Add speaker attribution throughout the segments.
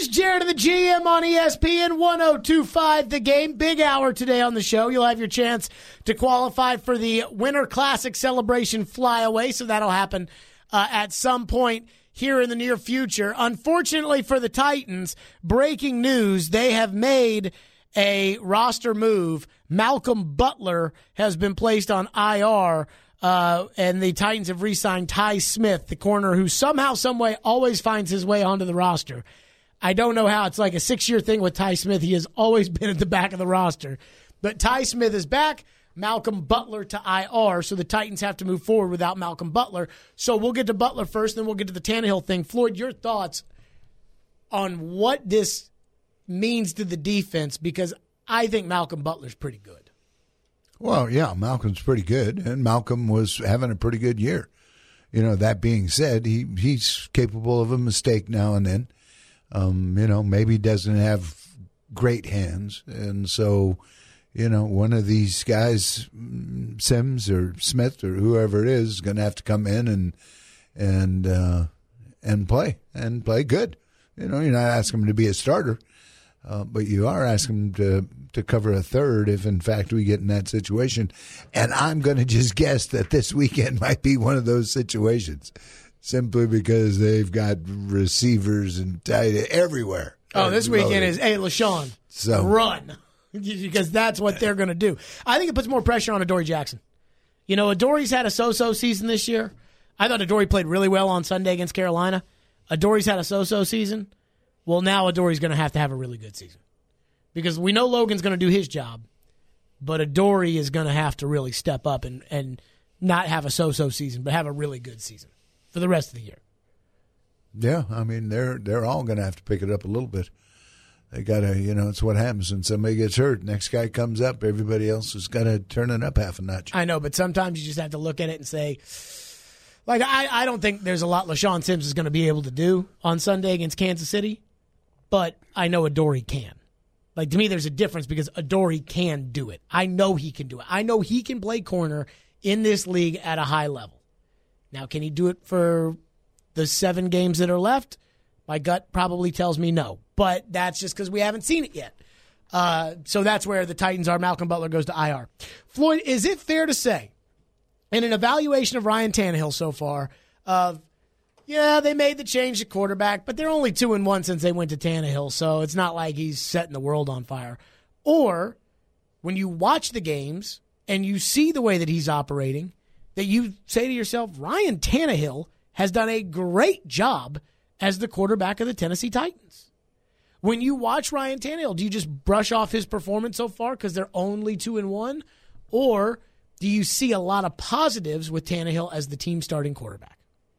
Speaker 1: is Jared and the GM on ESPN 102.5 The Game. Big hour today on the show. You'll have your chance to qualify for the Winter Classic Celebration Flyaway, so that'll happen at some point here in the near future. Unfortunately for the Titans, breaking news, they have made a roster move. Malcolm Butler has been placed on IR, and the Titans have re-signed Ty Smith, the corner who somehow, someway always finds his way onto the roster. I don't know how. It's like a 6-year thing with Ty Smith. He has always been at the back of the roster. But Ty Smith is back. Malcolm Butler to IR, so the Titans have to move forward without Malcolm Butler. So we'll get to Butler first, then we'll get to the Tannehill thing. Floyd, your thoughts on what this means to the defense, because I think Malcolm Butler's pretty good.
Speaker 2: Well, yeah, Malcolm's pretty good, and Malcolm was having a pretty good year. You know, that being said, he's capable of a mistake now and then. Maybe doesn't have great hands. And so, one of these guys, Sims or Smith or whoever it is going to have to come in and play good. You're not asking him to be a starter, but you are asking him to cover a third if, in fact, we get in that situation. And I'm going to just guess that this weekend might be one of those situations. Simply because they've got receivers and tight everywhere.
Speaker 1: Oh, this weekend is, hey, LaShawn, run. Because that's what they're going to do. I think it puts more pressure on Adoree Jackson. Adoree's had a so-so season this year. I thought Adoree played really well on Sunday against Carolina. Adoree's had a so-so season. Well, now Adoree's going to have a really good season. Because we know Logan's going to do his job, but Adoree is going to have to really step up and not have a so-so season, but have a really good season for the rest of the year.
Speaker 2: Yeah, I mean, they're all going to have to pick it up a little bit. They got to, it's what happens when somebody gets hurt. Next guy comes up, everybody else has got to turn it up half a notch.
Speaker 1: I know, but sometimes you just have to look at it and say, like, I don't think there's a lot LaShawn Sims is going to be able to do on Sunday against Kansas City, but I know Adoree can. Like, to me, there's a difference because Adoree can do it. I know he can do it. I know he can play corner in this league at a high level. Now, can he do it for the 7 games that are left? My gut probably tells me no, but that's just because we haven't seen it yet. So that's where the Titans are. Malcolm Butler goes to IR. Floyd, is it fair to say, in an evaluation of Ryan Tannehill so far, they made the change to quarterback, but they're only 2-1 since they went to Tannehill, so it's not like he's setting the world on fire. Or when you watch the games and you see the way that he's operating, that you say to yourself, Ryan Tannehill has done a great job as the quarterback of the Tennessee Titans. When you watch Ryan Tannehill, do you just brush off his performance so far because they're only 2-1? Or do you see a lot of positives with Tannehill as the team starting quarterback?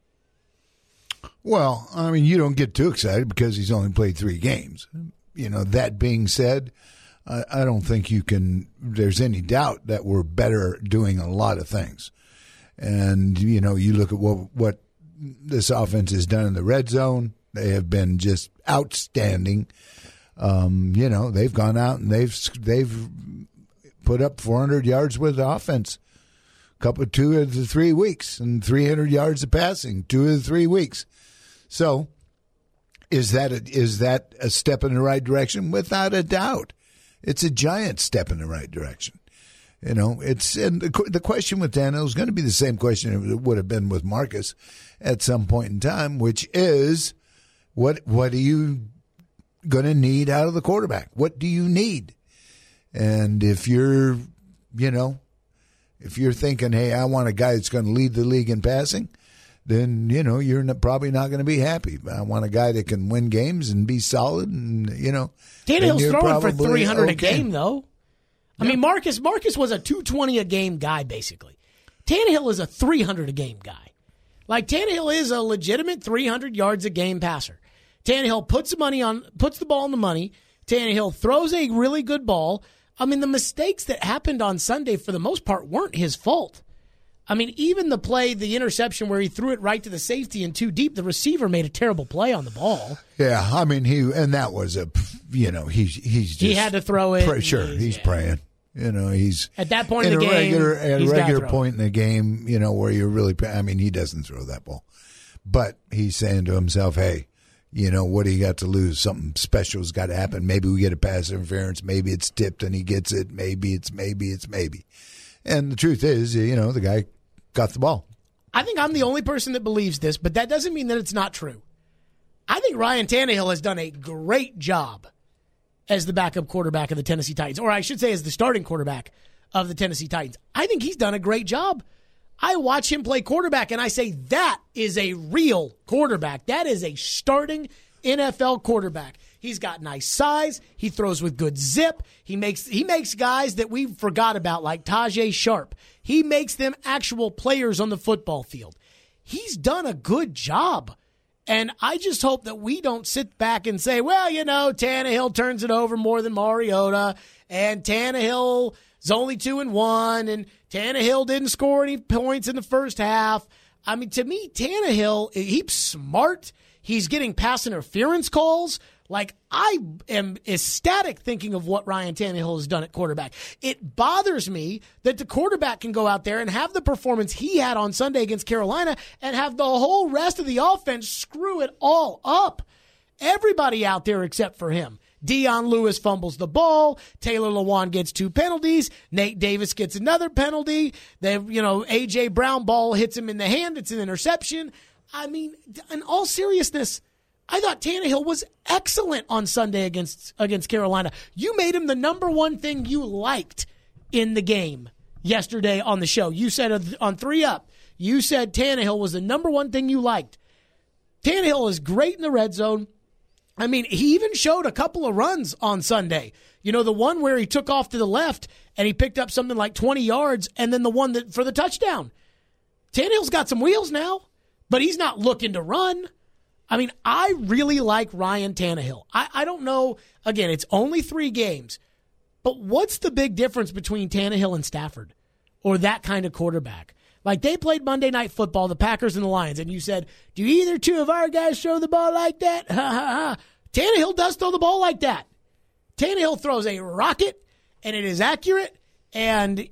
Speaker 2: Well, I mean, you don't get too excited because he's only played 3 games. That being said, I don't think there's any doubt that we're better doing a lot of things. And, you look at what this offense has done in the red zone. They have been just outstanding. They've gone out and they've put up 400 yards with the offense. 2 of the 3 weeks and 300 yards of passing 2 of the 3 weeks. So is that a step in the right direction? Without a doubt. It's a giant step in the right direction. And the question with Tannehill is going to be the same question it would have been with Marcus at some point in time, which is what are you going to need out of the quarterback? What do you need? And if you're thinking, hey, I want a guy that's going to lead the league in passing, then, you're probably not going to be happy. I want a guy that can win games and be solid and,
Speaker 1: Tannehill's throwing for 300 a game, though. I mean, Marcus was a 220 a game guy, basically. Tannehill is a 300 a game guy. Like, Tannehill is a legitimate 300 yards a game passer. Tannehill puts the ball in the money. Tannehill throws a really good ball. I mean, the mistakes that happened on Sunday, for the most part, weren't his fault. I mean, even the interception where he threw it right to the safety and too deep, the receiver made a terrible play on the ball.
Speaker 2: Yeah, I mean, that was he
Speaker 1: had to throw it.
Speaker 2: He's praying. He's
Speaker 1: at that point in the game,
Speaker 2: at a regular point in the game, where you're really. I mean, he doesn't throw that ball, but he's saying to himself, "Hey, What do you got to lose? Something special's got to happen. Maybe we get a pass interference. Maybe it's tipped and he gets it. Maybe. And the truth is, the guy got the ball.
Speaker 1: I think I'm the only person that believes this, but that doesn't mean that it's not true. I think Ryan Tannehill has done a great job as the backup quarterback of the Tennessee Titans, or I should say as the starting quarterback of the Tennessee Titans. I think he's done a great job. I watch him play quarterback, and I say that is a real quarterback. That is a starting NFL quarterback. He's got nice size. He throws with good zip. He makes guys that we forgot about, like Tajay Sharp. He makes them actual players on the football field. He's done a good job. And I just hope that we don't sit back and say, well, Tannehill turns it over more than Mariota, and Tannehill is only 2-1, and Tannehill didn't score any points in the first half. I mean, to me, Tannehill, he's smart. He's getting pass interference calls. Like, I am ecstatic thinking of what Ryan Tannehill has done at quarterback. It bothers me that the quarterback can go out there and have the performance he had on Sunday against Carolina and have the whole rest of the offense screw it all up. Everybody out there except for him. Dion Lewis fumbles the ball. Taylor Lewan gets 2 penalties. Nate Davis gets another penalty. A.J. Brown ball hits him in the hand. It's an interception. I mean, in all seriousness, I thought Tannehill was excellent on Sunday against Carolina. You made him the number one thing you liked in the game yesterday on the show. You said on 3 Up, you said Tannehill was the number one thing you liked. Tannehill is great in the red zone. I mean, he even showed a couple of runs on Sunday. The one where he took off to the left and he picked up something like 20 yards, and then the one that for the touchdown. Tannehill's got some wheels now, but he's not looking to run. I mean, I really like Ryan Tannehill. I don't know. Again, it's only 3 games. But what's the big difference between Tannehill and Stafford or that kind of quarterback? Like, they played Monday Night Football, the Packers and the Lions, and you said, do either two of our guys throw the ball like that? Ha, ha, ha. Tannehill does throw the ball like that. Tannehill throws a rocket, and it is accurate, and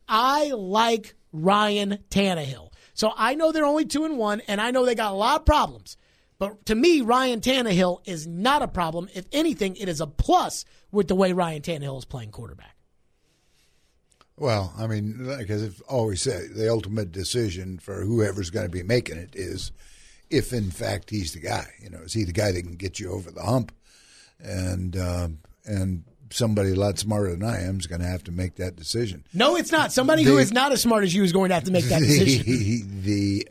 Speaker 1: I like Ryan Tannehill. So I know they're only 2-1, and I know they got a lot of problems. But to me, Ryan Tannehill is not a problem. If anything, it is a plus with the way Ryan Tannehill is playing quarterback.
Speaker 2: Well, I mean, like I've always said, the ultimate decision for whoever's going to be making it is if, in fact, he's the guy. Is he the guy that can get you over the hump? And somebody a lot smarter than I am is going to have to make that decision.
Speaker 1: No, it's not. Somebody who is not as smart as you is going to have to make that decision.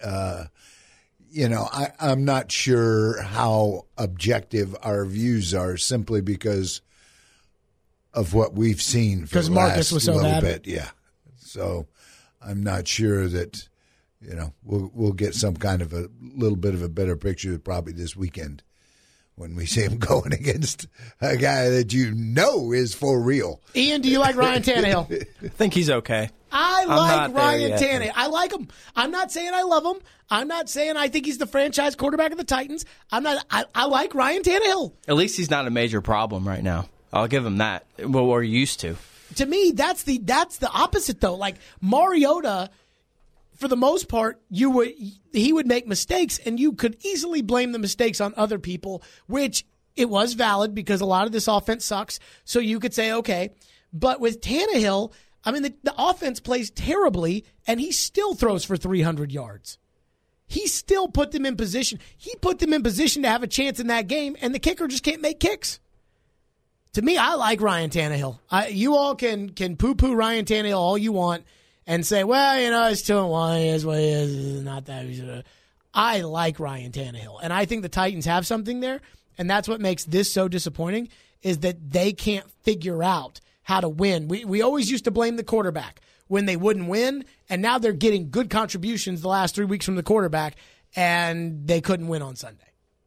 Speaker 2: I'm not sure how objective our views are simply because of what we've seen for the
Speaker 1: Marcus
Speaker 2: last
Speaker 1: was so
Speaker 2: little
Speaker 1: bad.
Speaker 2: bit. Yeah. So I'm not sure that, we'll get some kind of a little bit of a better picture probably this weekend when we see him going against a guy that is for real.
Speaker 1: Ian, do you like Ryan Tannehill?
Speaker 3: I think he's okay.
Speaker 1: I like Ryan Tannehill. I like him. I'm not saying I love him. I'm not saying I think he's the franchise quarterback of the Titans. I like Ryan Tannehill.
Speaker 3: At least he's not a major problem right now. I'll give him that. Well, we're used to.
Speaker 1: To me, that's the opposite though. Like Mariota, for the most part, he would make mistakes, and you could easily blame the mistakes on other people, which it was valid because a lot of this offense sucks. So you could say, okay. But with Tannehill, I mean, the offense plays terribly, and he still throws for 300 yards. He still put them in position. He put them in position to have a chance in that game, and the kicker just can't make kicks. To me, I like Ryan Tannehill. You all can poo-poo Ryan Tannehill all you want and say, well, it's 2-1. Is what it is. It's not that. I like Ryan Tannehill, and I think the Titans have something there, and that's what makes this so disappointing is that they can't figure out how to win. We always used to blame the quarterback when they wouldn't win, and now they're getting good contributions the last 3 weeks from the quarterback, and they couldn't win on Sunday.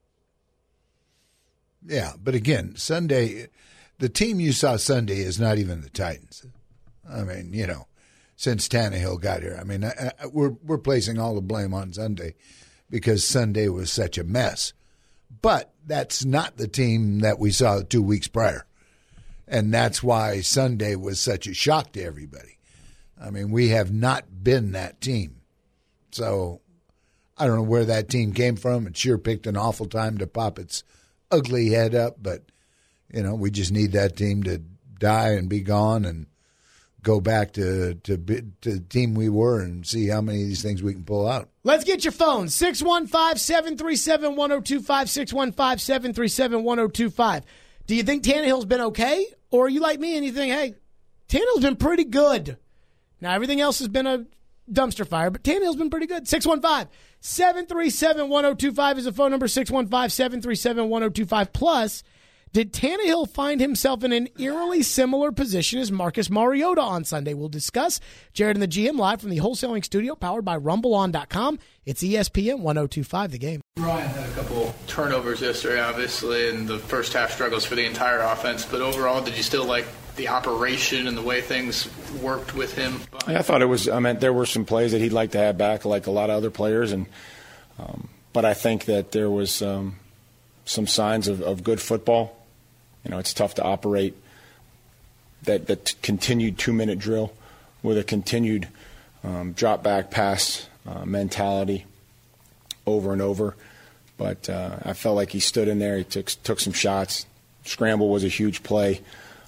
Speaker 2: Yeah, but again, Sunday, the team you saw Sunday is not even the Titans. I mean, since Tannehill got here, I mean, we're placing all the blame on Sunday because Sunday was such a mess. But that's not the team that we saw 2 weeks prior. And that's why Sunday was such a shock to everybody. I mean, we have not been that team. So I don't know where that team came from. It sure picked an awful time to pop its ugly head up, but, we just need that team to die and be gone and go back to the team we were and see how many of these things we can pull out.
Speaker 1: Let's get your phone, 615-737-1025, 615-737-1025. Do you think Tannehill's been okay, or are you like me and you think, hey, Tannehill's been pretty good? Now, everything else has been a dumpster fire, but Tannehill's been pretty good. 615-737-1025 is the phone number, 615-737-1025. Plus, did Tannehill find himself in an eerily similar position as Marcus Mariota on Sunday? We'll discuss. Jared and the GM live from the wholesaling studio powered by RumbleOn.com. It's ESPN 1025, The Game.
Speaker 4: Ryan had a couple turnovers yesterday, obviously, and the first half struggles for the entire offense. But overall, did you still like the operation and the way things worked with him?
Speaker 5: I thought it was. There were some plays that he'd like to have back, like a lot of other players, but I think that there was some signs of good football. It's tough to operate that continued 2-minute drill with a continued drop back pass mentality over and over. But I felt like he stood in there. He took some shots. Scramble was a huge play.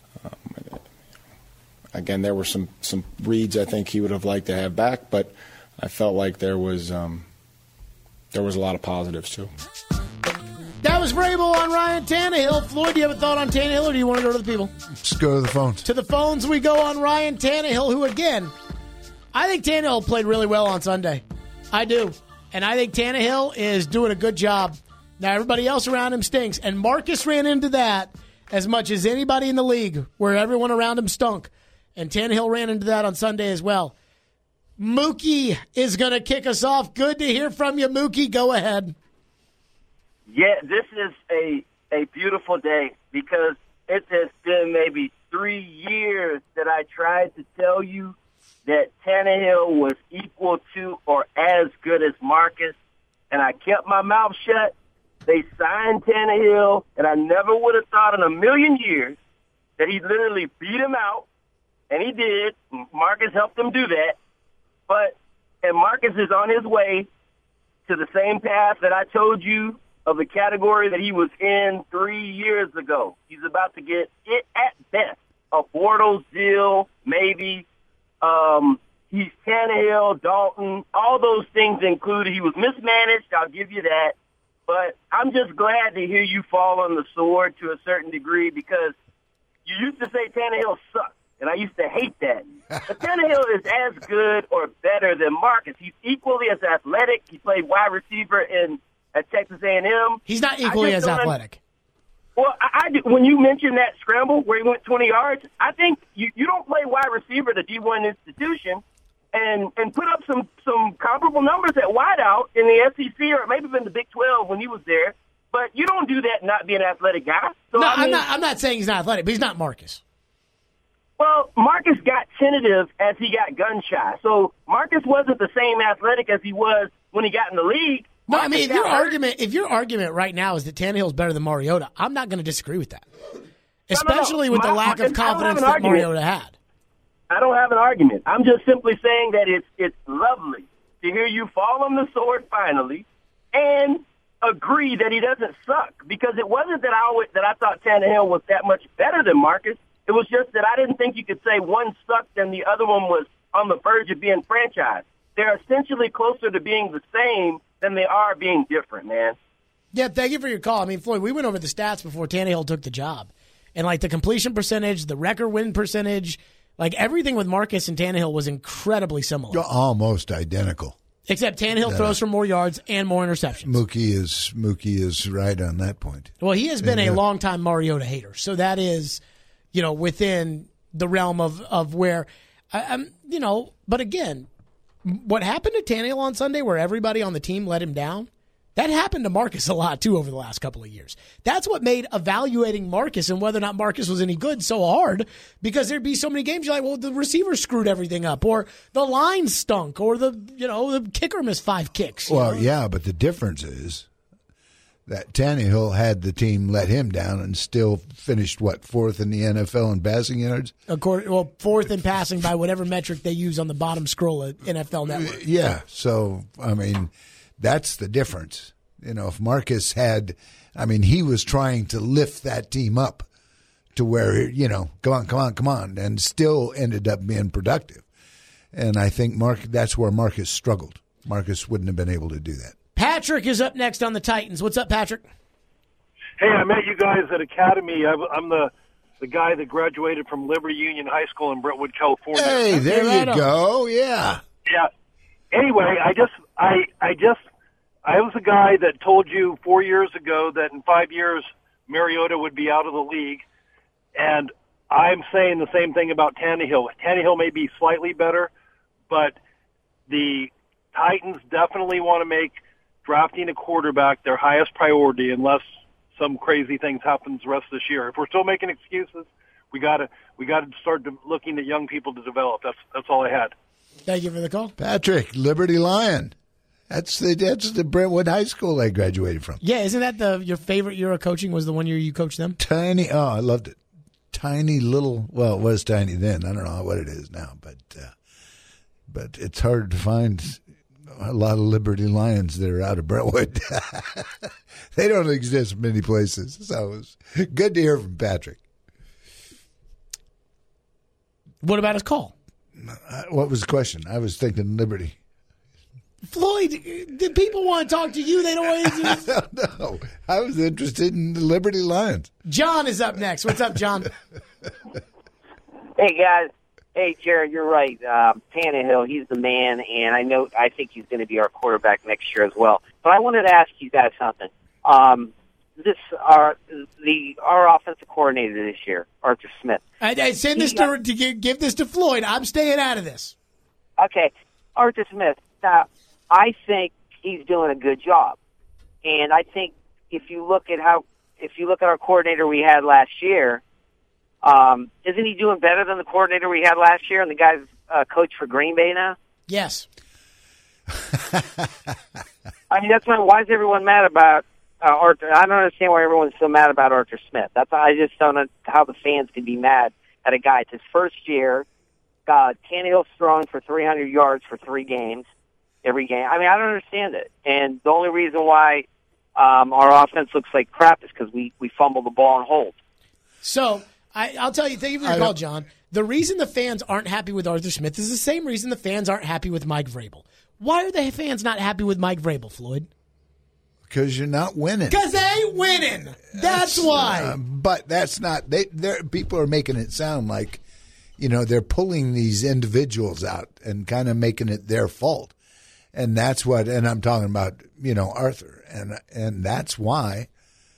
Speaker 5: Again, there were some reads I think he would have liked to have back, but I felt like there was a lot of positives too.
Speaker 1: That was Vrabel on Ryan Tannehill. Floyd, do you have a thought on Tannehill, or do you want to go to the people?
Speaker 2: Let's go to the phones.
Speaker 1: To the phones we go on Ryan Tannehill, who, again, I think Tannehill played really well on Sunday. I do. And I think Tannehill is doing a good job. Now, everybody else around him stinks. And Marcus ran into that as much as anybody in the league, where everyone around him stunk. And Tannehill ran into that on Sunday as well. Mookie is going to kick us off. Good to hear from you, Mookie. Go ahead.
Speaker 6: Yeah, this is a beautiful day because it has been maybe 3 years that I tried to tell you that Tannehill was equal to or as good as Marcus, and I kept my mouth shut. They signed Tannehill, and I never would have thought in a million years that he'd literally beat him out, and he did. Marcus helped him do that. And Marcus is on his way to the same path that I told you of the category that he was in 3 years ago. He's about to get it at best. A Bortles deal, maybe. He's Tannehill, Dalton, all those things included. He was mismanaged, I'll give you that. But I'm just glad to hear you fall on the sword to a certain degree because you used to say Tannehill sucks, and I used to hate that. But Tannehill is as good or better than Marcus. He's equally as athletic. He played wide receiver at Texas A&M.
Speaker 1: He's not equally as athletic.
Speaker 6: Well, when you mentioned that scramble where he went 20 yards, I think you don't play wide receiver at a D1 institution and put up some comparable numbers at wideout in the SEC or maybe even the Big 12 when he was there. But you don't do that not be an athletic guy. So,
Speaker 1: no, I'm not saying he's not athletic, but he's not Marcus.
Speaker 6: Well, Marcus got tentative as he got gun shy. So Marcus wasn't the same athletic as he was when he got in the league.
Speaker 1: No, I mean, if your argument right now is that Tannehill's better than Mariota, I'm not going to disagree with that, especially with the lack of confidence that Mariota had.
Speaker 6: I don't have an argument. I'm just simply saying that it's lovely to hear you fall on the sword finally and agree that he doesn't suck, because it wasn't that I thought Tannehill was that much better than Marcus. It was just that I didn't think you could say one sucked and the other one was on the verge of being franchised. They're essentially closer to being the same than they are being different, man.
Speaker 1: Yeah, thank you for your call. I mean, Floyd, we went over the stats before Tannehill took the job. And, like, the completion percentage, the record win percentage, like, everything with Marcus and Tannehill was incredibly similar.
Speaker 2: Almost identical.
Speaker 1: Except Tannehill throws for more yards and more interceptions.
Speaker 2: Mookie is right on that point.
Speaker 1: Well, he has been a longtime Mariota hater. So that is, within the realm of where, but again, what happened to Tannehill on Sunday where everybody on the team let him down, that happened to Marcus a lot, too, over the last couple of years. That's what made evaluating Marcus and whether or not Marcus was any good so hard, because there'd be so many games you're like, well, the receiver screwed everything up, or the line stunk, or the kicker missed 5 kicks.
Speaker 2: Well, yeah, but the difference is that Tannehill had the team let him down and still finished, fourth in the NFL in passing yards?
Speaker 1: Fourth in passing by whatever metric they use on the bottom scroll at NFL Network.
Speaker 2: Yeah, so, I mean, That's the difference. If Marcus had, he was trying to lift that team up to where, come on, and still ended up being productive. And I think that's where Marcus struggled. Marcus wouldn't have been able to do that.
Speaker 1: Patrick is up next on the Titans. What's up, Patrick?
Speaker 7: Hey, I met you guys at Academy. I'm the guy that graduated from Liberty Union High School in Brentwood, California.
Speaker 2: Hey, there you go. Yeah.
Speaker 7: Yeah. Anyway, I was the guy that told you 4 years ago that in 5 years Mariota would be out of the league, and I'm saying the same thing about Tannehill. Tannehill may be slightly better, but the Titans definitely want to make drafting a quarterback their highest priority unless some crazy things happens the rest of this year. If we're still making excuses, we got to start looking at young people to develop. That's all I had.
Speaker 1: Thank you for the call.
Speaker 2: Patrick, Liberty Lion. That's the Brentwood High School I graduated from.
Speaker 1: Yeah, isn't that your favorite year of coaching was the one year you coached them?
Speaker 2: I loved it. Tiny little, well, it was tiny then. I don't know what it is now, but it's hard to find a lot of Liberty Lions that are out of Brentwood. They don't exist many places. So it was good to hear from Patrick.
Speaker 1: What about his call?
Speaker 2: What was the question? I was thinking Liberty.
Speaker 1: Floyd, did people want to talk to you? They don't want to.
Speaker 2: I don't know. I was interested in the Liberty Lions.
Speaker 1: John is up next. What's up, John?
Speaker 8: Hey, guys. Hey, Jared, you're right. Tannehill, he's the man, and I think he's going to be our quarterback next year as well. But I wanted to ask you guys something. Our offensive coordinator this year, Arthur Smith.
Speaker 1: I send this to give this to Floyd. I'm staying out of this.
Speaker 8: Okay, Arthur Smith. Now, I think he's doing a good job, and I think if you look at our coordinator we had last year, isn't he doing better than the coordinator we had last year? And the guy's coach for Green Bay now.
Speaker 1: Yes.
Speaker 8: That's why is everyone mad about Arthur? I don't understand why everyone's so mad about Arthur Smith. I just don't know how the fans can be mad at a guy. It's his first year. Tannehill's throwing for 300 yards for 3 games. Every game. I don't understand it. And the only reason why our offense looks like crap is because we fumble the ball and hold.
Speaker 1: So I'll tell you, thank you for your call, John. The reason the fans aren't happy with Arthur Smith is the same reason the fans aren't happy with Mike Vrabel. Why are the fans not happy with Mike Vrabel, Floyd?
Speaker 2: Because you're not winning.
Speaker 1: Because they ain't winning. That's why.
Speaker 2: But that's not. People are making it sound like, they're pulling these individuals out and kind of making it their fault. And that's what, and I'm talking about, Arthur. And that's why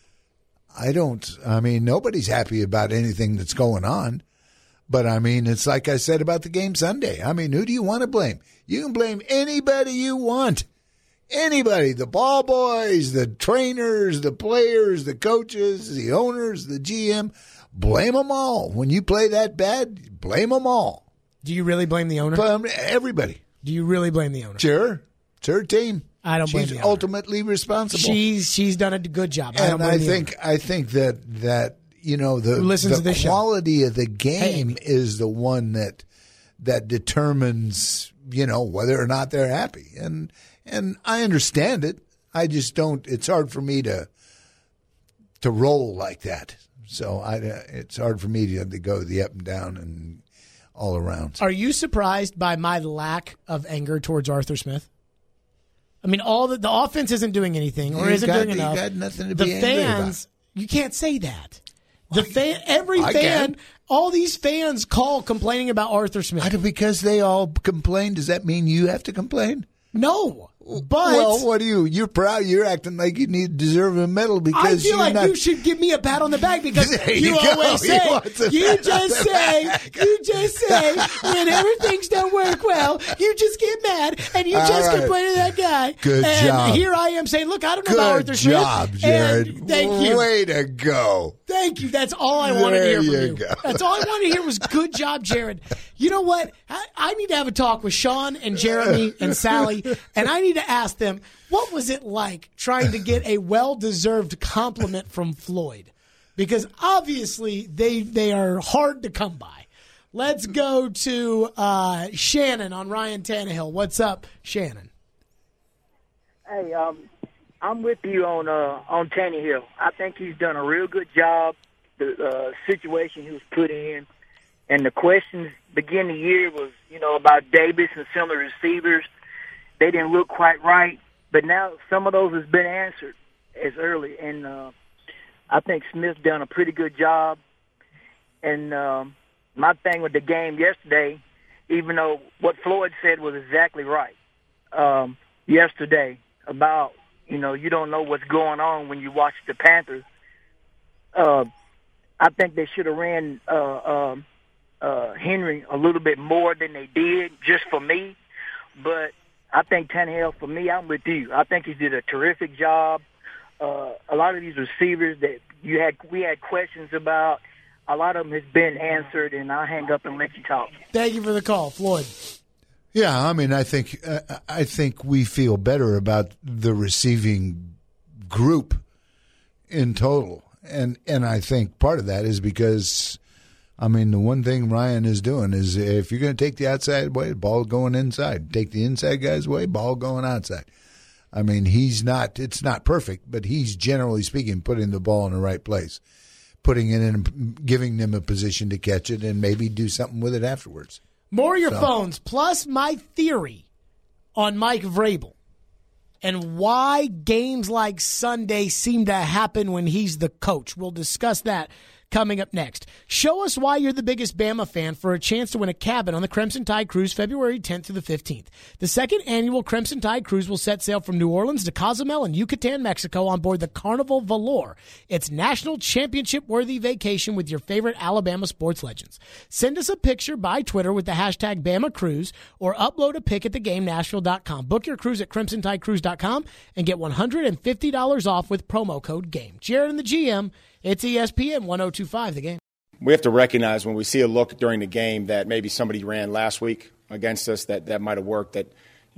Speaker 2: nobody's happy about anything that's going on. But, it's like I said about the game Sunday. Who do you want to blame? You can blame anybody you want. Anybody, the ball boys, the trainers, the players, the coaches, the owners, the GM. Blame them all. When you play that bad, blame them all.
Speaker 1: Do you really blame the owner?
Speaker 2: Blame everybody.
Speaker 1: Do you really blame the owner?
Speaker 2: Sure. It's her team.
Speaker 1: I don't blame the owner.
Speaker 2: She's ultimately responsible.
Speaker 1: She's done a good job.
Speaker 2: I think that the quality of the game is the one that determines, whether or not they're happy. And I understand it. I just don't. It's hard for me to roll like that. So it's hard for me to go the up and down and all around.
Speaker 1: Are you surprised by my lack of anger towards Arthur Smith? All the offense isn't doing anything or isn't doing enough.
Speaker 2: You got nothing to be angry about.
Speaker 1: You can't say that. Every fan, all these fans call complaining about Arthur Smith.
Speaker 2: Because they all complain, does that mean you have to complain?
Speaker 1: No. But
Speaker 2: well, what are you? You're proud. You're acting like you deserve a medal because
Speaker 1: I feel like you should give me a pat on the back because you always say you just say whenever things don't work well, you just get mad and you just complain to that guy.
Speaker 2: Good job.
Speaker 1: And here I am saying, look, I don't know about Arthur Smith.
Speaker 2: Good job, Jared.
Speaker 1: Thank you.
Speaker 2: Way to go.
Speaker 1: Thank you. That's all I wanted to hear from you.
Speaker 2: Go.
Speaker 1: That's all I wanted to hear was good job, Jared. You know what? I need to have a talk with Sean and Jeremy and Sally, and I need to ask them, what was it like trying to get a well-deserved compliment from Floyd? Because obviously they are hard to come by. Let's go to Shannon on Ryan Tannehill. What's up, Shannon?
Speaker 9: Hey, I'm with you on Tannehill. I think he's done a real good job. The situation he was put in, and the questions beginning of the year was, about Davis and some of the receivers. They didn't look quite right, but now some of those has been answered as early, and I think Smith's done a pretty good job. And my thing with the game yesterday, even though what Floyd said was exactly right yesterday about, you don't know what's going on when you watch the Panthers. I think they should have ran Henry a little bit more than they did, just for me. But I think Tannehill, for me, I'm with you. I think he did a terrific job. A lot of these receivers that we had questions about, a lot of them has been answered, and I'll hang up and let you talk.
Speaker 1: Thank you for the call, Floyd.
Speaker 2: Yeah, I mean, I think we feel better about the receiving group in total, and I think part of that is because, I mean, the one thing Ryan is doing is if you're going to take the outside way, ball going inside. Take the inside guy's way, ball going outside. I mean, it's not perfect, but he's generally speaking putting the ball in the right place, putting it in, giving them a position to catch it, and maybe do something with it afterwards.
Speaker 1: More of your phones, plus my theory on Mike Vrabel and why games like Sunday seem to happen when he's the coach. We'll discuss that coming up next. Show us why you're the biggest Bama fan for a chance to win a cabin on the Crimson Tide Cruise February 10th through the 15th. The second annual Crimson Tide Cruise will set sail from New Orleans to Cozumel and Yucatan, Mexico on board the Carnival Valor. It's national championship-worthy vacation with your favorite Alabama sports legends. Send us a picture by Twitter with the hashtag BamaCruise or upload a pic at theGameNashville.com. Book your cruise at CrimsonTideCruise.com and get $150 off with promo code GAME. Jared and the GM, it's ESPN 1025, The Game.
Speaker 5: We have to recognize when we see a look during the game that maybe somebody ran last week against us that might have worked, that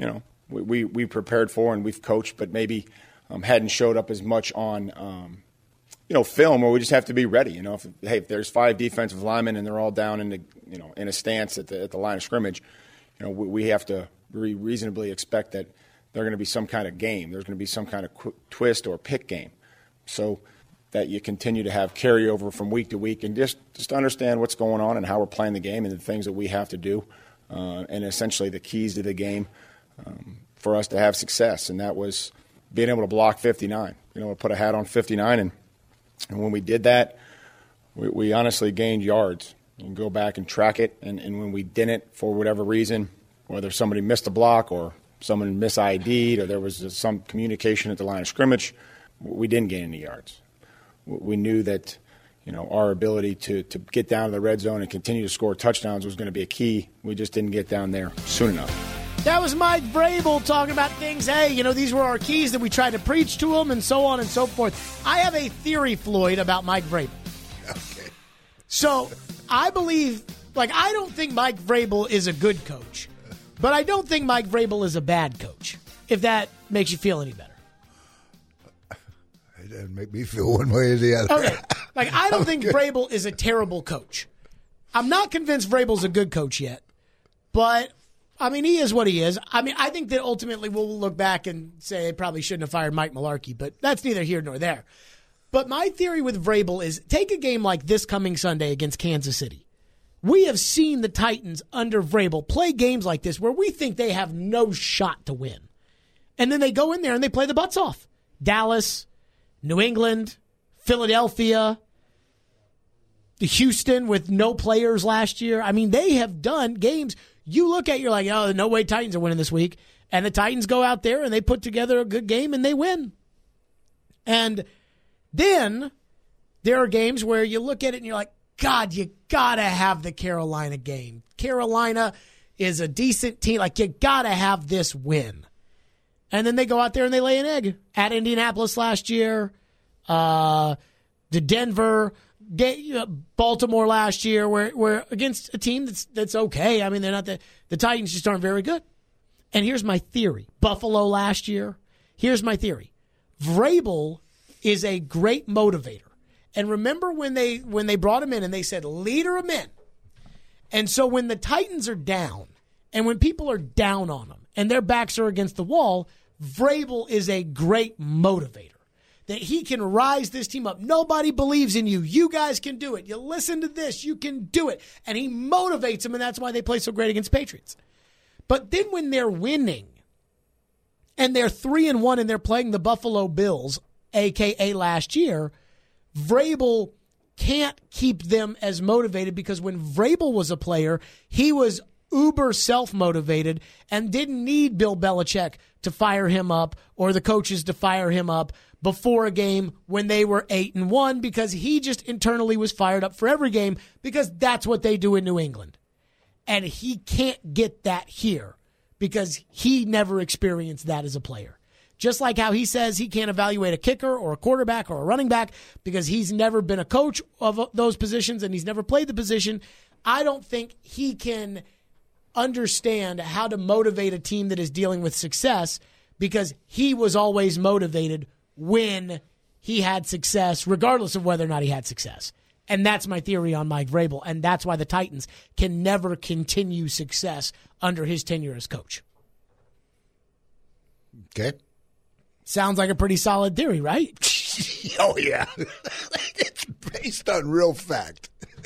Speaker 5: we prepared for and we've coached, but maybe hadn't showed up as much on film, or we just have to be ready. If there's 5 defensive linemen and they're all down in a stance at the line of scrimmage, we have to reasonably expect that there's going to be some kind of game. There's going to be some kind of twist or pick game. So that you continue to have carryover from week to week, and just understand what's going on and how we're playing the game and the things that we have to do, and essentially the keys to the game for us to have success. And that was being able to block 59. Put a hat on 59, and when we did that, we honestly gained yards. You can go back and track it, and when we didn't, for whatever reason, whether somebody missed a block or someone mis-ID'd or there was some communication at the line of scrimmage, we didn't gain any yards. We knew that, our ability to get down to the red zone and continue to score touchdowns was going to be a key. We just didn't get down there soon enough.
Speaker 1: That was Mike Vrabel talking about things. Hey, these were our keys that we tried to preach to him and so on and so forth. I have a theory, Floyd, about Mike Vrabel.
Speaker 2: Okay.
Speaker 1: So I believe, I don't think Mike Vrabel is a good coach, but I don't think Mike Vrabel is a bad coach, if that makes you feel any better.
Speaker 2: It doesn't make me feel one way or the other.
Speaker 1: Okay. I don't think Vrabel is a terrible coach. I'm not convinced Vrabel's a good coach yet, but, he is what he is. I think that ultimately we'll look back and say they probably shouldn't have fired Mike Mularkey, but that's neither here nor there. But my theory with Vrabel is take a game like this coming Sunday against Kansas City. We have seen the Titans under Vrabel play games like this where we think they have no shot to win. And then they go in there and they play the butts off. Dallas, New England, Philadelphia, Houston with no players last year. They have done games you look at, you're like, oh, no way Titans are winning this week. And the Titans go out there and they put together a good game and they win. And then there are games where you look at it and you're like, God, you got to have the Carolina game. Carolina is a decent team. You got to have this win. And then they go out there and they lay an egg at Indianapolis last year, to Denver, Baltimore last year, where against a team that's okay. They're not the Titans just aren't very good. And here's my theory: Buffalo last year. Here's my theory: Vrabel is a great motivator. And remember when they brought him in and they said leader him in. And so when the Titans are down and when people are down on them and their backs are against the wall, Vrabel is a great motivator. That he can rise this team up. Nobody believes in you. You guys can do it. You listen to this. You can do it. And he motivates them, and that's why they play so great against Patriots. But then when they're winning, and they're 3-1 and they're playing the Buffalo Bills, a.k.a. last year, Vrabel can't keep them as motivated because when Vrabel was a player, he was uber self-motivated and didn't need Bill Belichick to fire him up or the coaches to fire him up before a game when they were 8-1 because he just internally was fired up for every game because that's what they do in New England. And he can't get that here because he never experienced that as a player. Just like how he says he can't evaluate a kicker or a quarterback or a running back because he's never been a coach of those positions and he's never played the position, I don't think he can understand how to motivate a team that is dealing with success because he was always motivated when he had success, regardless of whether or not he had success. And that's my theory on Mike Vrabel, and that's why the Titans can never continue success under his tenure as coach.
Speaker 2: Okay.
Speaker 1: Sounds like a pretty solid theory, right?
Speaker 2: Oh, yeah. It's based on real fact.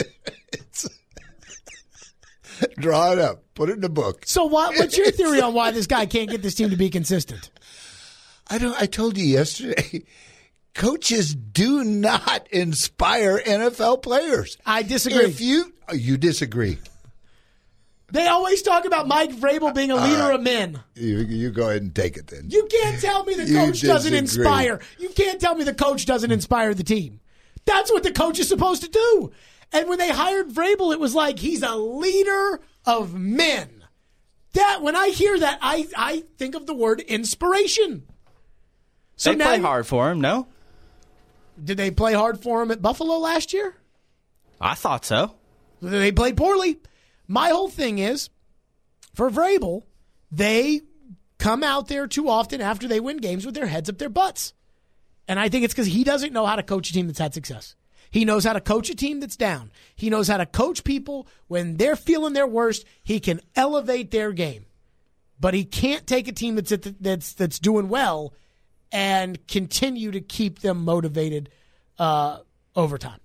Speaker 2: Draw it up. Put it in the book.
Speaker 1: So what's your theory on why this guy can't get this team to be consistent?
Speaker 2: I told you yesterday, coaches do not inspire NFL players.
Speaker 1: I disagree.
Speaker 2: If you disagree.
Speaker 1: They always talk about Mike Vrabel being a leader of men.
Speaker 2: You go ahead and take it then.
Speaker 1: You can't tell me the coach doesn't inspire. You can't tell me the coach doesn't inspire the team. That's what the coach is supposed to do. And when they hired Vrabel, it was like he's a leader of men. That when I hear that, I think of the word inspiration. So
Speaker 3: they play hard for him, no?
Speaker 1: Did they play hard for him at Buffalo last year?
Speaker 3: I thought so.
Speaker 1: They played poorly. My whole thing is, for Vrabel, they come out there too often after they win games with their heads up their butts. And I think it's because he doesn't know how to coach a team that's had success. He knows how to coach a team that's down. He knows how to coach people when they're feeling their worst. He can elevate their game. But he can't take a team that's doing well and continue to keep them motivated over time.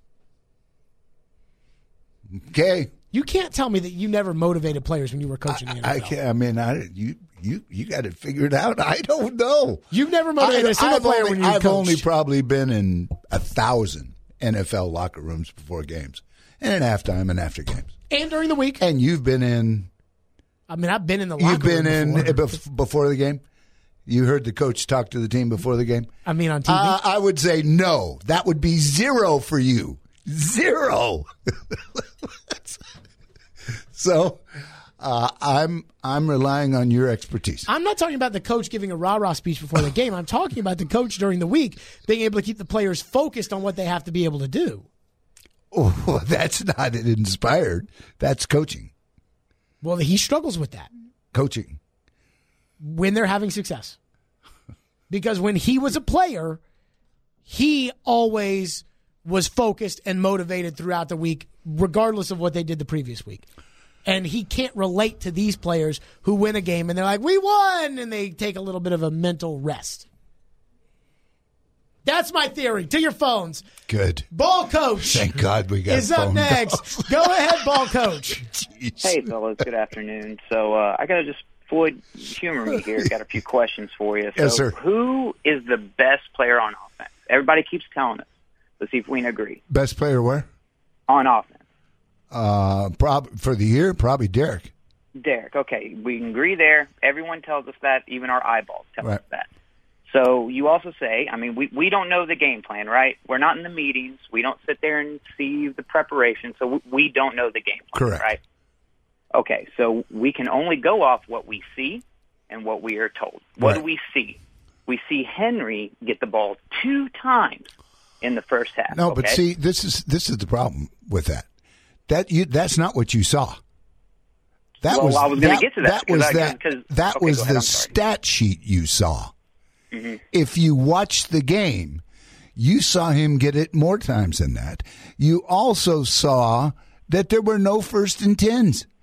Speaker 2: Okay.
Speaker 1: You can't tell me that you never motivated players when you were coaching the NFL.
Speaker 2: I can't. I mean, you got it figured out. I don't know.
Speaker 1: You've never motivated a single player when you coached.
Speaker 2: I've only probably been in 1,000 NFL locker rooms before games, and at halftime and after games,
Speaker 1: and during the week.
Speaker 2: And you've been in.
Speaker 1: I mean, I've been in the locker room.
Speaker 2: You've been in before the game. You heard the coach talk to the team before the game.
Speaker 1: I mean, on TV.
Speaker 2: I would say no. That would be 0 for you. 0. So, I'm relying on your expertise.
Speaker 1: I'm not talking about the coach giving a rah-rah speech before the game. I'm talking about the coach during the week being able to keep the players focused on what they have to be able to do.
Speaker 2: Oh, that's not inspired. That's coaching.
Speaker 1: Well, he struggles with that.
Speaker 2: Coaching.
Speaker 1: When they're having success. Because when he was a player, he always was focused and motivated throughout the week, regardless of what they did the previous week. And he can't relate to these players who win a game and they're like, we won, and they take a little bit of a mental rest. That's my theory. To your phones.
Speaker 2: Good.
Speaker 1: Ball Coach.
Speaker 2: Thank God we got
Speaker 1: is up next. Go ahead, Ball Coach.
Speaker 2: Jeez.
Speaker 10: Hey, fellas. Good afternoon. So I got to just, Floyd, humor me here. Got a few questions for you. So
Speaker 2: yes, sir.
Speaker 10: Who is the best player on offense? Everybody keeps telling us. Let's see if we can agree.
Speaker 2: Best player where?
Speaker 10: On offense.
Speaker 2: For the year, probably Derek.
Speaker 10: Derek, okay. We can agree there. Everyone tells us that. Even our eyeballs tell
Speaker 2: right.
Speaker 10: us that. So you also say, I mean, we don't know the game plan, right? We're not in the meetings. We don't sit there and see the preparation, so we don't know the game plan,
Speaker 2: correct.
Speaker 10: Right? Okay, so we can only go off what we see and what we are told. What do we see? We see Henry get the ball 2 times in the first half.
Speaker 2: No,
Speaker 10: okay?
Speaker 2: but see, this is the problem with that. That's not what you saw.
Speaker 10: I was going to get to that.
Speaker 2: That was the stat sheet you saw.
Speaker 10: Mm-hmm.
Speaker 2: If you watched the game, you saw him get it more times than that. You also saw that there were no 1st and 10s.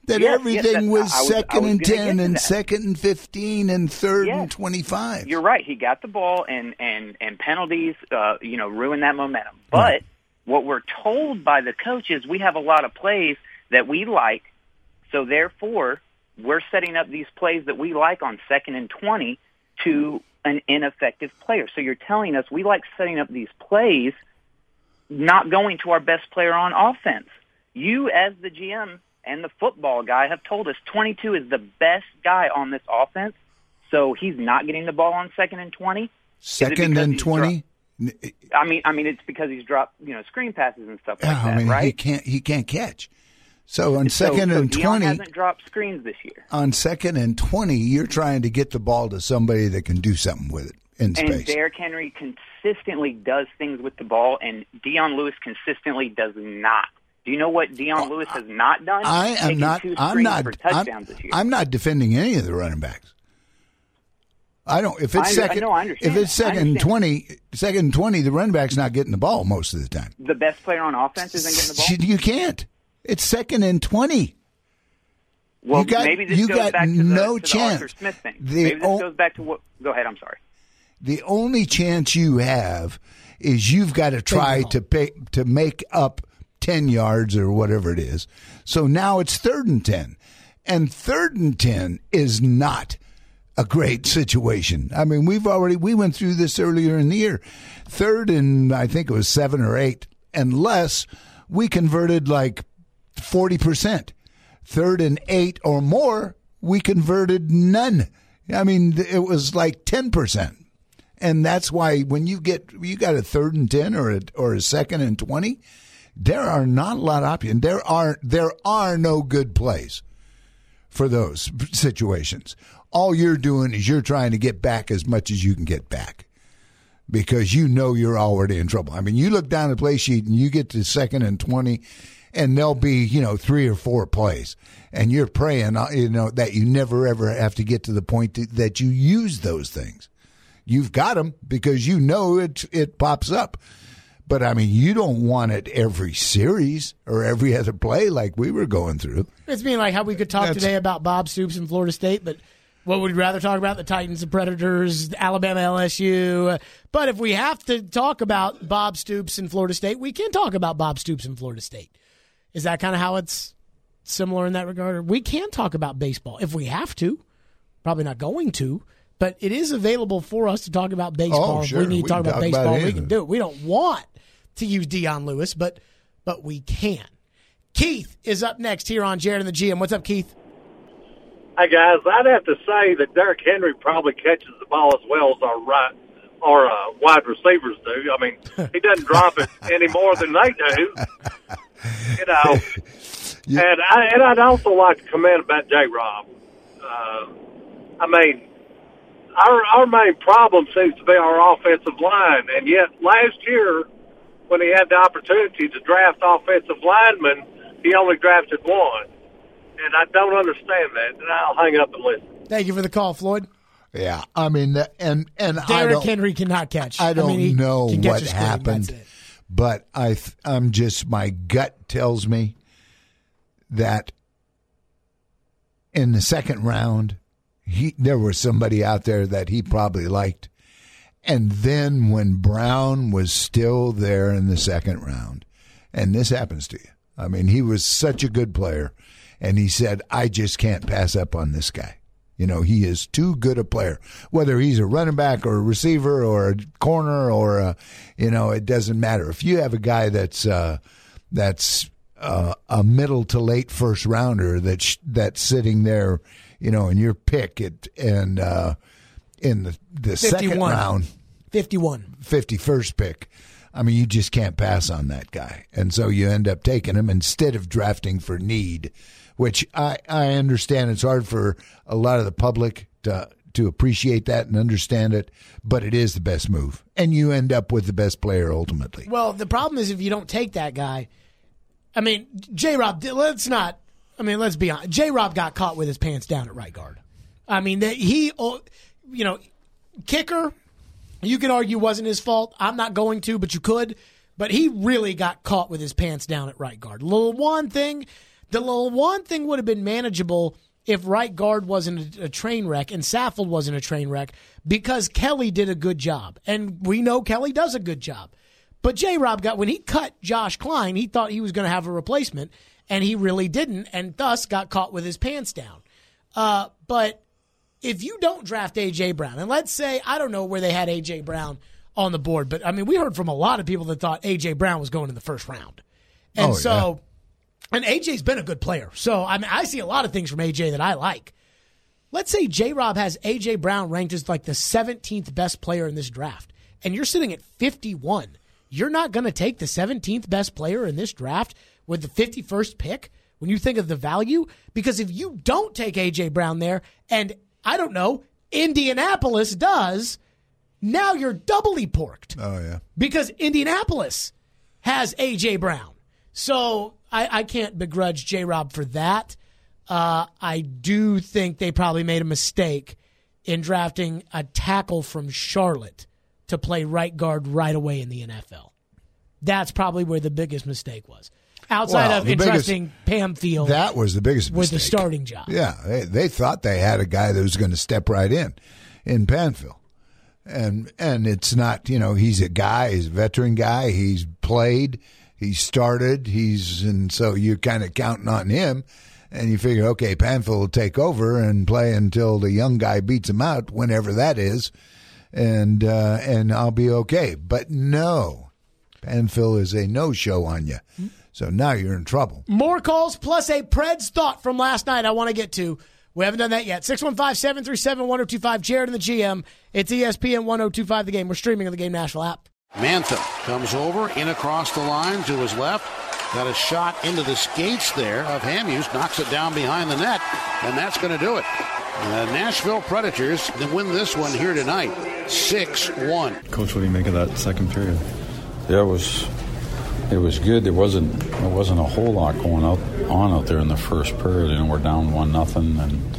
Speaker 2: That
Speaker 10: Yes,
Speaker 2: everything was
Speaker 10: I was
Speaker 2: second and
Speaker 10: gonna
Speaker 2: 10
Speaker 10: get to
Speaker 2: and
Speaker 10: that.
Speaker 2: second and 15 and third
Speaker 10: Yes.
Speaker 2: and 25.
Speaker 10: You're right. He got the ball, and penalties, ruined that momentum. But what we're told by the coach is we have a lot of plays that we like, so therefore we're setting up these plays that we like on 2nd and 20 to an ineffective player. So you're telling us we like setting up these plays, not going to our best player on offense. You, as the GM and the football guy, have told us 22 is the best guy on this offense, so he's not getting the ball on 2nd and 20.
Speaker 2: Second and 20?
Speaker 10: I mean, it's because he's dropped, screen passes and stuff like that, right?
Speaker 2: He can't catch. So on second and
Speaker 10: Deion
Speaker 2: 20,
Speaker 10: hasn't dropped screens this year.
Speaker 2: on 2nd and 20, you're trying to get the ball to somebody that can do something with it in
Speaker 10: And
Speaker 2: space.
Speaker 10: Derrick Henry consistently does things with the ball, and Deion Lewis consistently does not. Do you know what Deion Lewis has not done?
Speaker 2: I am
Speaker 10: Taking
Speaker 2: not.
Speaker 10: 2
Speaker 2: I'm
Speaker 10: screens
Speaker 2: not.
Speaker 10: for touchdowns this year.
Speaker 2: I'm not defending any of the running backs. I don't. If it's second,
Speaker 10: I understand
Speaker 2: if it's
Speaker 10: that. I
Speaker 2: second and
Speaker 10: understand.
Speaker 2: 20, second and 20, the running back's not getting the ball most of the time.
Speaker 10: The best player on offense isn't getting the ball?
Speaker 2: You can't. It's 2nd and 20.
Speaker 10: Well,
Speaker 2: you got,
Speaker 10: maybe this
Speaker 2: you
Speaker 10: goes
Speaker 2: got
Speaker 10: back to
Speaker 2: no
Speaker 10: the
Speaker 2: chance.
Speaker 10: Arthur Smith thing.
Speaker 2: The
Speaker 10: Maybe this goes back to what... Go ahead, I'm sorry.
Speaker 2: The only chance you have is you've got to try to make up 10 yards or whatever it is. So now it's 3rd and 10. And 3rd and 10 is not a great situation. I mean, we went through this earlier in the year. 3rd and I think it was 7 or 8, unless we converted like 40%. 3rd and 8 or more, we converted none. I mean, it was like 10%. And that's why when you got a 3rd and 10 or a 2nd and 20, there are not a lot of options. There are no good plays for those situations. All you're doing is you're trying to get back as much as you can get back because you know you're already in trouble. I mean, you look down the play sheet and you get to 2nd and 20, and there'll be 3 or 4 plays, and you're praying that you never ever have to get to the point that you use those things. You've got them because you know it pops up. But, I mean, you don't want it every series or every other play like we were going through.
Speaker 1: It's being like how we could talk today about Bob Stoops in Florida State, but what would we rather talk about? The Titans, the Predators, Alabama, LSU. But if we have to talk about Bob Stoops in Florida State, we can talk about Bob Stoops in Florida State. Is that kind of how it's similar in that regard? We can talk about baseball if we have to. Probably not going to. But it is available for us to talk about baseball.
Speaker 2: Oh, sure.
Speaker 1: If we need to talk about baseball, we
Speaker 2: anything.
Speaker 1: can do it. We don't want to use Deion Lewis, but we can. Keith is up next here on Jared and the GM. What's up, Keith?
Speaker 7: Hi, guys. I'd have to say that Derrick Henry probably catches the ball as well as our wide receivers do. I mean, he doesn't drop it any more than they do.
Speaker 2: Yeah.
Speaker 7: And I'd also like to comment about J-Rob. I mean, our main problem seems to be our offensive line, and yet last year when he had the opportunity to draft offensive linemen, he only drafted one. And I don't understand that, and I'll hang up and listen.
Speaker 1: Thank you for the call, Floyd.
Speaker 2: Yeah, I mean, and
Speaker 1: Derrick Henry cannot catch.
Speaker 2: I don't know
Speaker 1: can catch
Speaker 2: what
Speaker 1: a screen,
Speaker 2: happened,
Speaker 1: that's it.
Speaker 2: but I'm just, my gut tells me that in the 2nd round, there was somebody out there that he probably liked. And then when Brown was still there in the 2nd round, and this happens to you, I mean, he was such a good player, and he said, I just can't pass up on this guy. He is too good a player, whether he's a running back or a receiver or a corner or it doesn't matter. If you have a guy that's a middle to late 1st rounder that's sitting there, in your pick in the 2nd round, 51st pick. I mean, you just can't pass on that guy. And so you end up taking him instead of drafting for need, which I understand it's hard for a lot of the public to appreciate that and understand it, but it is the best move. And you end up with the best player ultimately.
Speaker 1: Well, the problem is if you don't take that guy, I mean, J-Rob, let's be honest. J-Rob got caught with his pants down at right guard. I mean, kicker, you could argue wasn't his fault. I'm not going to, but you could. But he really got caught with his pants down at right guard. Little one thing, The one thing would have been manageable if right guard wasn't a train wreck and Saffold wasn't a train wreck, because Kelly did a good job. And we know Kelly does a good job. But J-Rob when he cut Josh Klein, he thought he was going to have a replacement, and he really didn't, and thus got caught with his pants down. But if you don't draft A.J. Brown, and let's say, I don't know where they had A.J. Brown on the board, but, I mean, we heard from a lot of people that thought A.J. Brown was going in the first round. And and A.J.'s been a good player. So, I mean, I see a lot of things from A.J. that I like. Let's say J-Rob has A.J. Brown ranked as like the 17th best player in this draft, and you're sitting at 51. You're not going to take the 17th best player in this draft with the 51st pick when you think of the value? Because if you don't take A.J. Brown there, and I don't know, Indianapolis does, now you're doubly porked.
Speaker 2: Oh, yeah.
Speaker 1: Because Indianapolis has A.J. Brown. So I can't begrudge J-Rob for that. I do think they probably made a mistake in drafting a tackle from Charlotte to play right guard right away in the NFL. That's probably where the biggest mistake was. Outside of entrusting Pam Field.
Speaker 2: That was the biggest mistake.
Speaker 1: With the starting job.
Speaker 2: Yeah, they thought they had a guy that was going to step right in Panville. And it's not, he's a guy, he's a veteran guy, he's played, he's started, and so you're kind of counting on him, and you figure, okay, Panville will take over and play until the young guy beats him out, whenever that is, and I'll be okay. But no, Panville is a no-show on you. So now you're in trouble.
Speaker 1: More calls plus a Preds thought from last night I want to get to. We haven't done that yet. 615-737-1025. Jared and the GM. It's ESPN 1025 The Game. We're streaming on the Game Nashville app.
Speaker 11: Mantha comes over, in across the line to his left. Got a shot into the skates there of Hamhuis. Knocks it down behind the net, and that's going to do it. The Nashville Predators win this one here tonight, 6-1.
Speaker 12: Coach, what do you make of that second period? Yeah, it was good. There wasn't a whole lot going on out there in the first period. We're down 1-0, and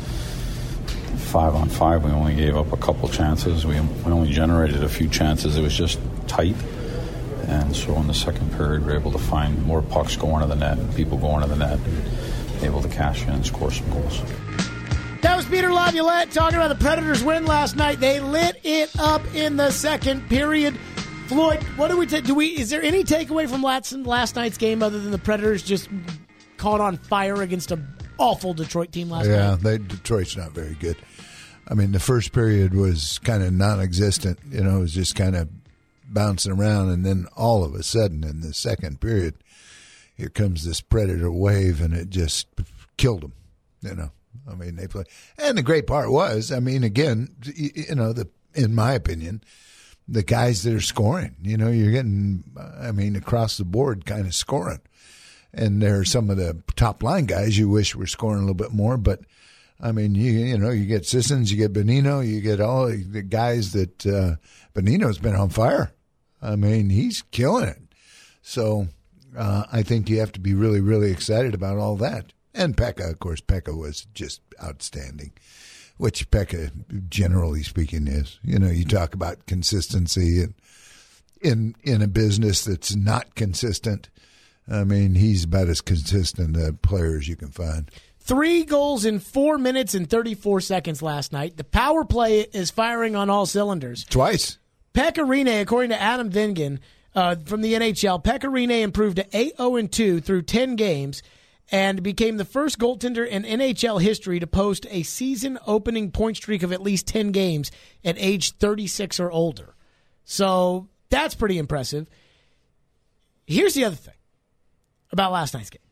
Speaker 12: 5-on-5 we only gave up a couple chances. We only generated a few chances. It was just tight. And so in the second period, we were able to find more pucks going to the net, and people going to the net, and able to cash in and score some goals.
Speaker 1: That was Peter Laviolette talking about the Predators' win last night. They lit it up in the second period. Floyd, what do we is there any takeaway from last night's game other than the Predators just caught on fire against an awful Detroit team last night?
Speaker 2: Yeah, Detroit's not very good. I mean, the first period was kind of non-existent. It was just kind of bouncing around, and then all of a sudden in the second period, here comes this Predator wave, and it just killed them. I mean, they play. And the great part was, I mean, again, in my opinion, the guys that are scoring, you're getting, I mean, across the board kind of scoring. And there are some of the top line guys you wish were scoring a little bit more. But, I mean, you get Sissons, you get Bonino, you get all the guys that Bonino's been on fire. I mean, he's killing it. So I think you have to be really, really excited about all that. And Pekka, of course, Pekka was just outstanding. Which Pekka, generally speaking, is. You talk about consistency in a business that's not consistent. I mean, he's about as consistent a player as you can find.
Speaker 1: 3 goals in 4 minutes and 34 seconds last night. The power play is firing on all cylinders.
Speaker 2: Twice.
Speaker 1: Pekka Rinne, according to Adam Vingan from the NHL, Pekka Rinne improved to 8-0-2 through 10 games and became the first goaltender in NHL history to post a season-opening point streak of at least 10 games at age 36 or older. So that's pretty impressive. Here's the other thing about last night's game.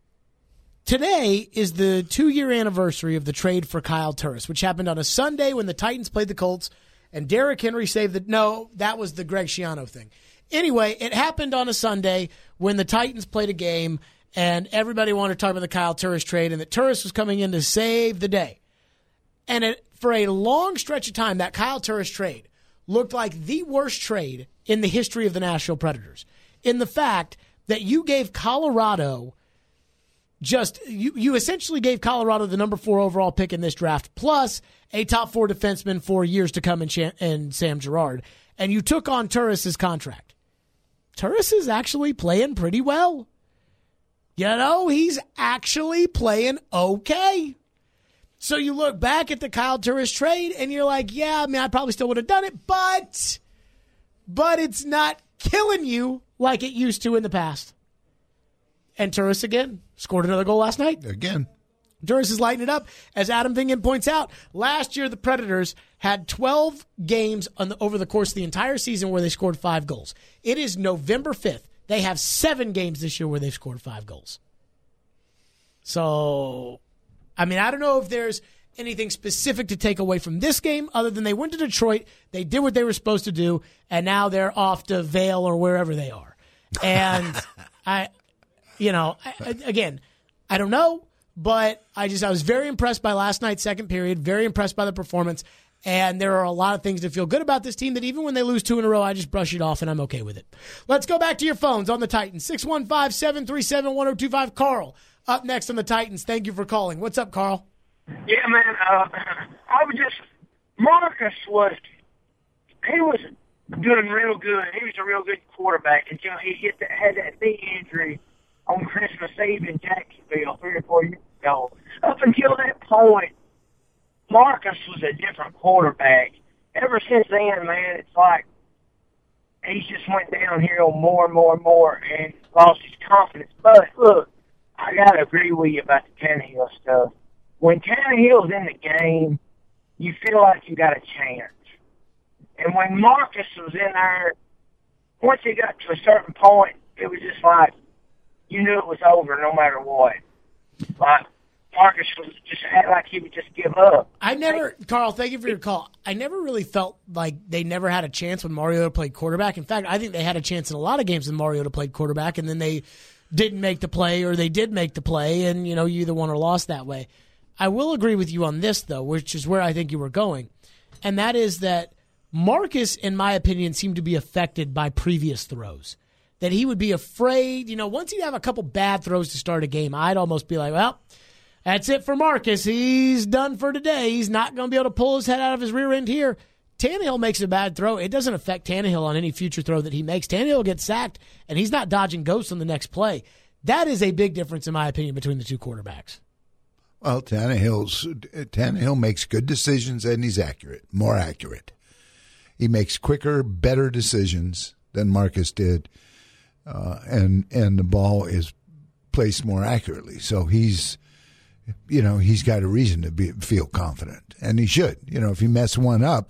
Speaker 1: Today is the 2-year anniversary of the trade for Kyle Turris, which happened on a Sunday when the Titans played the Colts, and Derrick Henry saved that was the Greg Schiano thing. Anyway, it happened on a Sunday when the Titans played a game, and everybody wanted to talk about the Kyle Turris trade and that Turris was coming in to save the day. And for a long stretch of time, that Kyle Turris trade looked like the worst trade in the history of the Nashville Predators. In the fact that you gave Colorado you essentially gave Colorado the number 4 overall pick in this draft, plus a top 4 defenseman for years to come in Sam Girard. And you took on Turris' contract. Turris is actually playing pretty well. You know, he's actually playing okay. So you look back at the Kyle Turris trade, and you're like, yeah, I mean, I probably still would have done it, but it's not killing you like it used to in the past. And Turris, again, scored another goal last night.
Speaker 2: Again.
Speaker 1: Turris is lighting it up. As Adam Vingan points out, last year the Predators had 12 games over the course of the entire season where they scored 5 goals. It is November 5th. They have 7 games this year where they've scored 5 goals. So, I mean, I don't know if there's anything specific to take away from this game other than they went to Detroit, they did what they were supposed to do, and now they're off to Vail or wherever they are. And again, I don't know, but I was very impressed by last night's second period, very impressed by the performance, and there are a lot of things to feel good about this team that even when they lose 2 in a row, I just brush it off and I'm okay with it. Let's go back to your phones on the Titans. 615-737-1025. Carl, up next on the Titans. Thank you for calling. What's up, Carl?
Speaker 9: Yeah, man. Marcus was doing real good. He was a real good quarterback until he had that knee injury on Christmas Eve in Jacksonville 3 or 4 years ago. Up until that point, Marcus was a different quarterback. Ever since then, man, it's like he's just went downhill more and more and more and lost his confidence. But, look, I got to agree with you about the Tannehill stuff. When Tannehill's in the game, you feel like you got a chance. And when Marcus was in there, once he got to a certain point, it was just like, you knew it was over no matter what. Like, Marcus was just act like he would just give up.
Speaker 1: Carl, thank you for your call. I never really felt like they never had a chance when Mariota played quarterback. In fact, I think they had a chance in a lot of games when Mariota played quarterback, and then they didn't make the play or they did make the play, and, you either won or lost that way. I will agree with you on this, though, which is where I think you were going, and that is that Marcus, in my opinion, seemed to be affected by previous throws. That he would be afraid, once he'd have a couple bad throws to start a game, I'd almost be like, well, that's it for Marcus. He's done for today. He's not going to be able to pull his head out of his rear end here. Tannehill makes a bad throw. It doesn't affect Tannehill on any future throw that he makes. Tannehill gets sacked, and he's not dodging ghosts on the next play. That is a big difference, in my opinion, between the two quarterbacks.
Speaker 2: Well, Tannehill makes good decisions, and he's more accurate. He makes quicker, better decisions than Marcus did, and the ball is placed more accurately. So he's got a reason to feel confident, and he should. If he mess one up,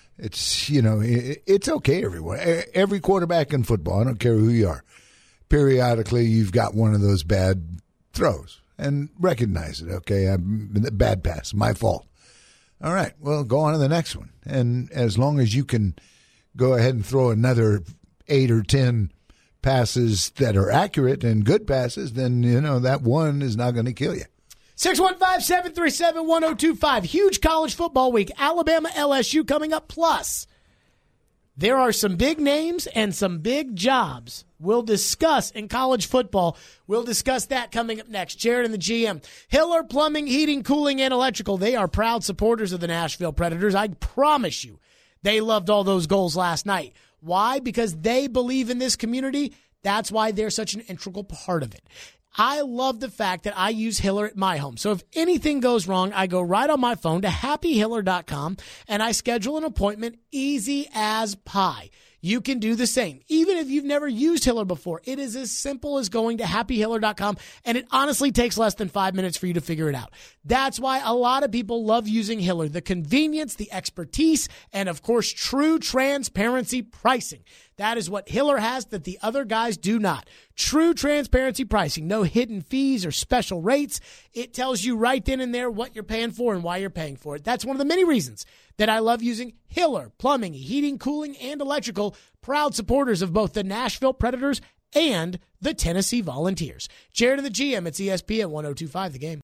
Speaker 2: it's okay. Every quarterback in football, I don't care who you are, periodically you've got one of those bad throws. And recognize it, okay? Bad pass, my fault. All right, well, go on to the next one. And as long as you can go ahead and throw another 8 or 10 passes that are accurate and good passes, then, that one is not going to kill you.
Speaker 1: 615-737-1025. Huge college football week. Alabama, LSU coming up. Plus, there are some big names and some big jobs we'll discuss in college football. We'll discuss that coming up next. Jared and the GM. Hiller Plumbing, Heating, Cooling, and Electrical. They are proud supporters of the Nashville Predators. I promise you, they loved all those goals last night. Why? Because they believe in this community. That's why they're such an integral part of it. I love the fact that I use Hiller at my home. So if anything goes wrong, I go right on my phone to happyhiller.com and I schedule an appointment easy as pie. You can do the same. Even if you've never used Hiller before, it is as simple as going to happyhiller.com, and it honestly takes less than 5 minutes for you to figure it out. That's why a lot of people love using Hiller. The convenience, the expertise, and of course, true transparency pricing. That is what Hiller has that the other guys do not. True transparency pricing. No hidden fees or special rates. It tells you right then and there what you're paying for and why you're paying for it. That's one of the many reasons that I love using Hiller Plumbing, Heating, Cooling, and Electrical. Proud supporters of both the Nashville Predators and the Tennessee Volunteers. Jared and the GM, it's ESPN 102.5 The Game.